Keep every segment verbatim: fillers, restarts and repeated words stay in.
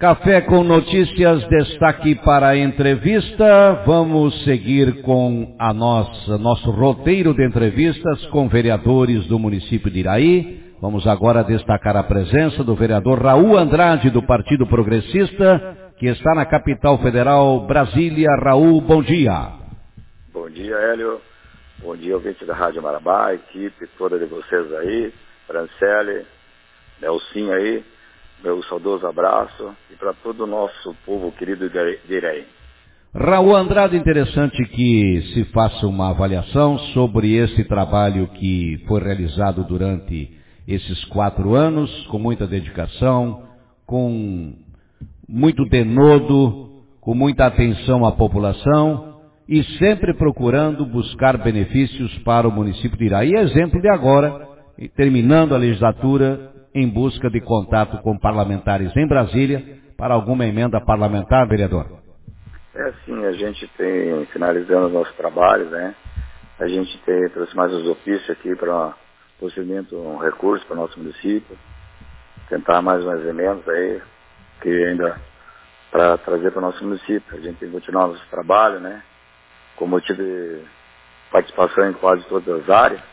Café com Notícias, destaque para a entrevista. Vamos seguir com a nossa, nosso roteiro de entrevistas com vereadores do município de Iraí. Vamos agora destacar a presença do vereador Raul Andrade, do Partido Progressista, que está na capital federal, Brasília. Raul, bom dia. Bom dia, Hélio. Bom dia, ouvinte da Rádio Marabá, a equipe toda de vocês aí, Franciele, Nelsinho aí. Meu saudoso abraço e para todo o nosso povo querido de Iraí. Raul Andrade, interessante que se faça uma avaliação sobre esse trabalho que foi realizado durante esses quatro anos, com muita dedicação, com muito denodo, com muita atenção à população e sempre procurando buscar benefícios para o município de Iraí. Exemplo de agora, terminando a legislatura, em busca de contato com parlamentares em Brasília para alguma emenda parlamentar, vereador? É sim, a gente tem, finalizando os nossos trabalhos, né? A gente tem, trouxe mais os ofícios aqui para possivelmente um recurso para o nosso município, tentar mais umas emendas aí, que ainda para trazer para o nosso município. A gente tem que continuar nosso trabalho, né? Como eu tive participação em quase todas as áreas.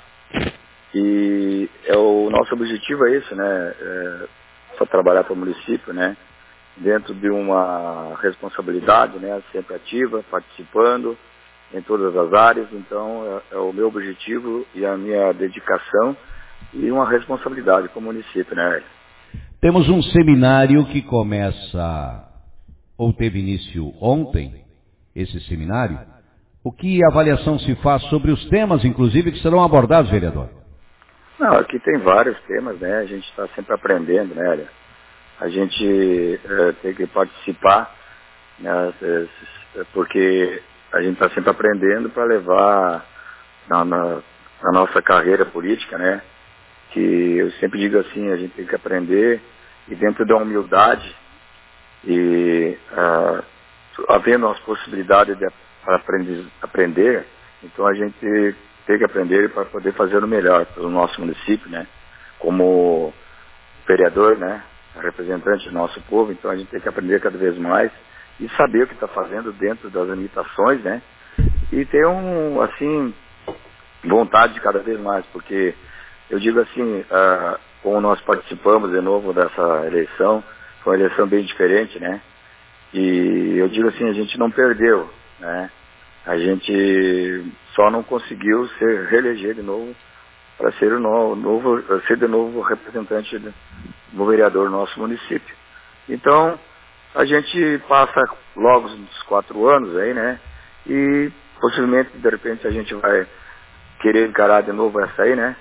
E é o nosso objetivo é isso, né? É, só trabalhar para o município, né? Dentro de uma responsabilidade, né? Sempre ativa, participando em todas as áreas. Então, é, é o meu objetivo e a minha dedicação e uma responsabilidade para o município, né? Temos um seminário que começa, ou teve início ontem, esse seminário. O que avaliação se faz sobre os temas, inclusive, que serão abordados, vereador? Não, aqui tem vários temas, né? A gente está sempre aprendendo, né? A gente é, tem que participar, né? Porque a gente está sempre aprendendo para levar na, na, na nossa carreira política, né? Que eu sempre digo assim, a gente tem que aprender e dentro da humildade e uh, havendo as possibilidades de aprender, aprender, então a gente tem que aprender para poder fazer o melhor pelo nosso município, né? Como vereador, né? Representante do nosso povo, então a gente tem que aprender cada vez mais e saber o que está fazendo dentro das limitações, né? E ter um, assim, vontade de cada vez mais, porque eu digo assim, uh, como nós participamos de novo dessa eleição, foi uma eleição bem diferente, né? E eu digo assim, a gente não perdeu, né? A gente só não conseguiu ser reeleger de novo para ser o novo, novo, ser de novo representante do vereador do nosso município. Então, a gente passa logo uns quatro anos aí, né? E possivelmente, de repente, a gente vai querer encarar de novo essa aí, né?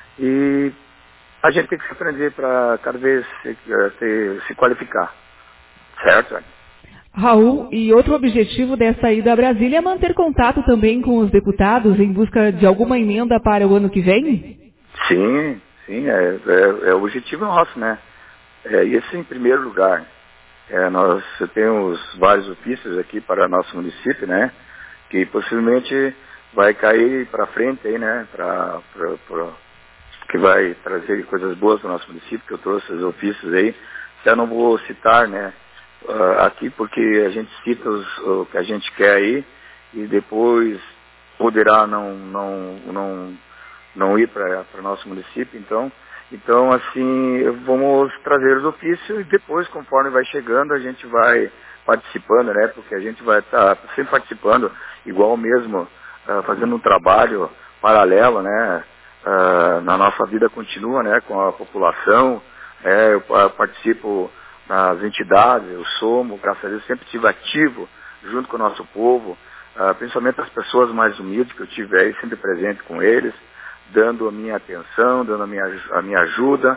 E a gente tem que se aprender para cada vez se, se, se qualificar. Certo? Raul, e outro objetivo dessa ida a Brasília é manter contato também com os deputados em busca de alguma emenda para o ano que vem? Sim, sim, é, é, é o objetivo nosso, né? É, isso em primeiro lugar. É, nós temos vários ofícios aqui para nosso município, né? Que possivelmente vai cair para frente aí, né? Pra, pra, pra, que vai trazer coisas boas para o nosso município, que eu trouxe os ofícios aí. Já não vou citar, né? Uh, aqui porque a gente cita os, o que a gente quer aí e depois poderá não, não, não, não ir para o nosso município, então, então assim, vamos trazer os ofícios e depois, conforme vai chegando, a gente vai participando, né, porque a gente vai estar tá sempre participando, igual mesmo, uh, fazendo um trabalho paralelo, né, uh, na nossa vida continua, né, com a população, é, eu uh, participo nas entidades, eu sou, graças a Deus, sempre estive ativo junto com o nosso povo, uh, principalmente as pessoas mais humildes que eu tive aí, sempre presente com eles, dando a minha atenção, dando a minha, a minha ajuda,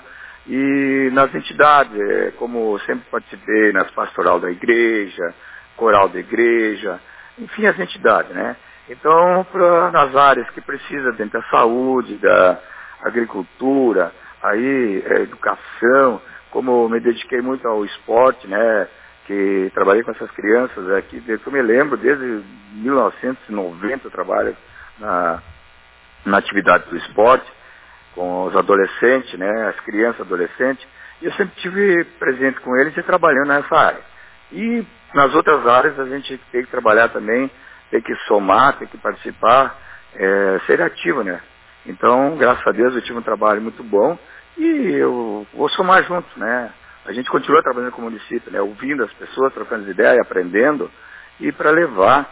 e nas entidades, é, como sempre participei nas pastoral da igreja, coral da igreja, enfim, as entidades, né? Então, pra, nas áreas que precisa, dentro da saúde, da agricultura, aí, é, educação, como eu me dediquei muito ao esporte, né, que trabalhei com essas crianças aqui, desde que eu me lembro, desde mil novecentos e noventa eu trabalho na, na atividade do esporte, com os adolescentes, né, as crianças e adolescentes, E eu sempre tive presente com eles e trabalhando nessa área. E nas outras áreas a gente tem que trabalhar também, tem que somar, tem que participar, é, ser ativo, né? Então, graças a Deus, eu tive um trabalho muito bom e eu vou somar junto, né? A gente continua trabalhando com o município, né? Ouvindo as pessoas, trocando ideias, aprendendo, e para levar,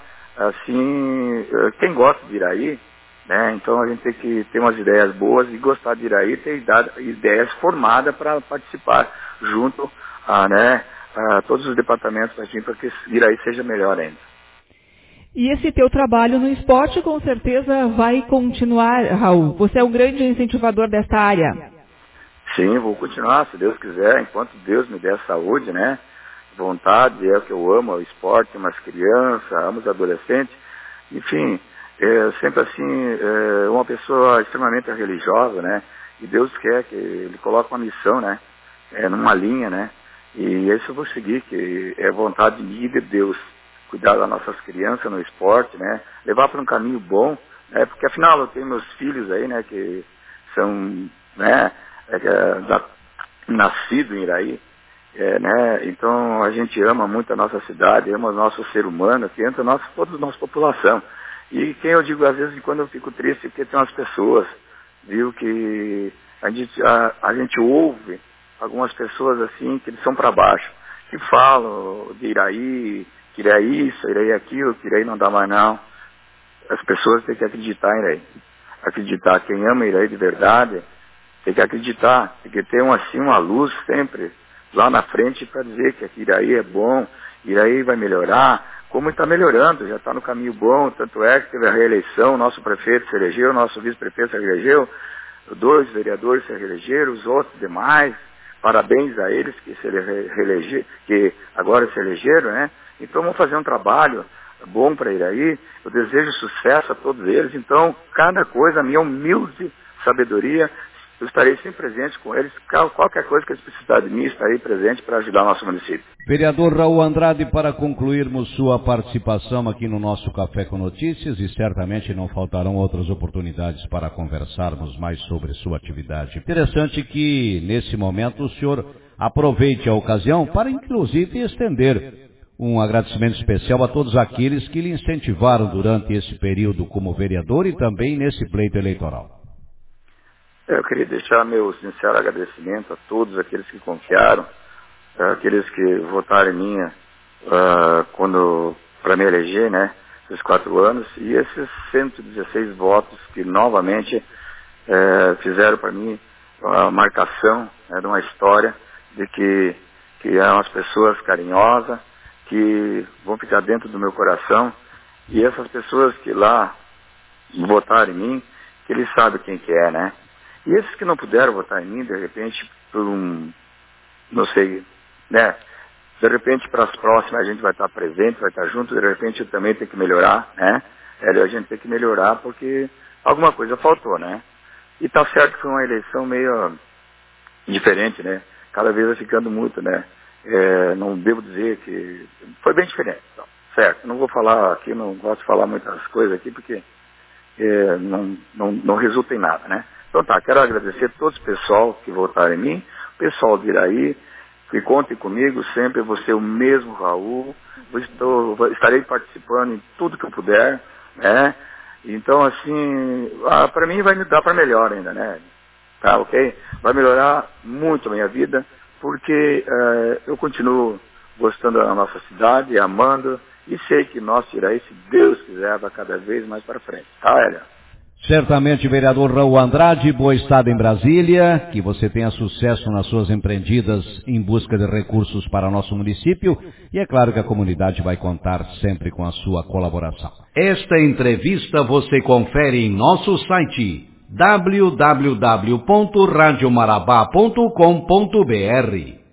assim, quem gosta de Iraí, né? Então a gente tem que ter umas ideias boas e gostar de Iraí, ter ideias formadas para participar junto a, né, a todos os departamentos para que Iraí seja melhor ainda. E esse teu trabalho no esporte com certeza vai continuar, Raul. Você é um grande incentivador desta área. Sim, vou continuar, se Deus quiser, enquanto Deus me der saúde, né? Vontade, é o que eu amo, é o esporte, amo as crianças, amo os adolescentes. Enfim, é sempre assim, é uma pessoa extremamente religiosa, né? E Deus quer que Ele coloque uma missão, né? É, numa linha, né? E isso eu vou seguir, que é vontade minha e de Deus. Cuidar das nossas crianças no esporte, né? Levar para um caminho bom, né? Porque afinal eu tenho meus filhos aí, né? Que são, né? É, da, nascido em Iraí, é, né? Então a gente ama muito a nossa cidade, ama o nosso ser humano, que entra nosso, toda a nossa população. E quem eu digo às vezes quando eu fico triste, porque tem umas pessoas, viu, que a gente, a, a gente ouve algumas pessoas assim, que eles são para baixo, que falam de Iraí, que Iraí isso, Iraí aquilo, que Iraí não dá mais não. As pessoas têm que acreditar em Iraí. Acreditar, quem ama Iraí de verdade, tem que acreditar, tem que ter uma, assim, uma luz sempre lá na frente para dizer que aqui Iraí é bom, Iraí vai melhorar, como está melhorando, já está no caminho bom, tanto é que teve a reeleição, o nosso prefeito se elegeu, o nosso vice-prefeito se elegeu, dois vereadores se elegeram, os outros demais, parabéns a eles que se reelegeram, que agora se elegeram, né? Então vamos fazer um trabalho bom para Iraí, eu desejo sucesso a todos eles, então cada coisa, a minha humilde sabedoria, eu estarei sempre presente com eles, qualquer coisa que eles precisarem de mim, estarei presente para ajudar o nosso município. Vereador Raul Andrade, para concluirmos sua participação aqui no nosso Café com Notícias, e certamente não faltarão outras oportunidades para conversarmos mais sobre sua atividade. Interessante que, nesse momento, o senhor aproveite a ocasião para, inclusive, estender um agradecimento especial a todos aqueles que lhe incentivaram durante esse período como vereador e também nesse pleito eleitoral. Eu queria deixar meu sincero agradecimento a todos aqueles que confiaram, aqueles que votaram em mim uh, quando para me eleger, né, esses quatro anos, e esses cento e dezesseis votos que novamente uh, fizeram para mim a marcação, né, de uma história de que, que eram as pessoas carinhosas, que vão ficar dentro do meu coração, e essas pessoas que lá votaram em mim, que eles sabem quem que é, né? E esses que não puderam votar em mim, de repente, por um, não sei, né? De repente, para as próximas, a gente vai estar presente, vai estar junto, de repente eu também tenho que melhorar, né? É, a gente tem que melhorar porque alguma coisa faltou, né? E tá certo que foi uma eleição meio diferente, né? Cada vez vai ficando muito, né? É, não devo dizer que foi bem diferente, então, certo? Não vou falar aqui, não gosto de falar muitas coisas aqui porque é, não, não, não resulta em nada, né? Então tá, quero agradecer a todo o pessoal que votaram em mim, o pessoal de Iraí, que contem comigo sempre, eu vou ser o mesmo Raul, eu estou, estarei participando em tudo que eu puder, né? Então assim, ah, para mim vai me dar para melhor ainda, né? Tá, ok? Vai melhorar muito a minha vida, porque uh, eu continuo gostando da nossa cidade, amando, e sei que nosso Iraí, se Deus quiser, vai cada vez mais para frente. Tá, Elia? Certamente, vereador Raul Andrade, boa estada em Brasília, que você tenha sucesso nas suas empreendidas em busca de recursos para nosso município, e é claro que a comunidade vai contar sempre com a sua colaboração. Esta entrevista você confere em nosso site w w w ponto radio marabá ponto com ponto b r.